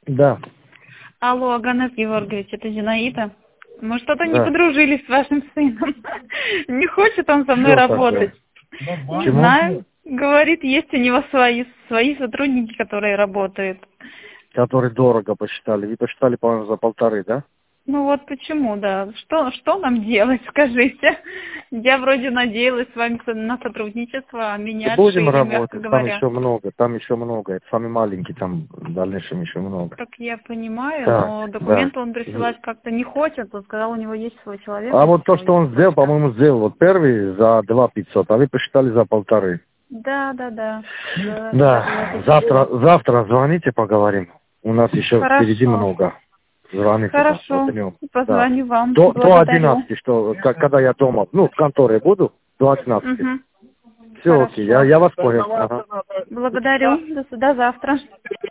Да. Алло, Ганес Георгиевич, это Зинаида. Мы что-то не Да. подружились с вашим сыном. Не хочет он со мной Что работать. такое? Не Почему? знаю. Говорит, есть у него свои сотрудники, которые работают. Которые дорого посчитали. Вы посчитали, по-моему, за 1,5, да? Ну вот почему, да. Что нам делать, скажите? Я вроде надеялась с вами на сотрудничество, а меня Будем отшили, мягко работать, там говоря. еще много. Это самый маленький, там в дальнейшем еще много. Так я понимаю, Так, но да. документы он присылать как-то не хочет. Он сказал, у него есть свой человек. А и вот то, всё, что и он сделал, по-моему, сделал вот первый за 2500, а вы посчитали за 1,5. Да. Да, завтра звоните, поговорим. У нас еще впереди Хорошо. много. Звоните завтра Хорошо. днем. Да. Позвоню вам. До Благодарю. 11, что, когда я дома, в конторе буду, до 11. Угу. Все окей, Хорошо. я вас понял. Ага. Благодарю. До завтра.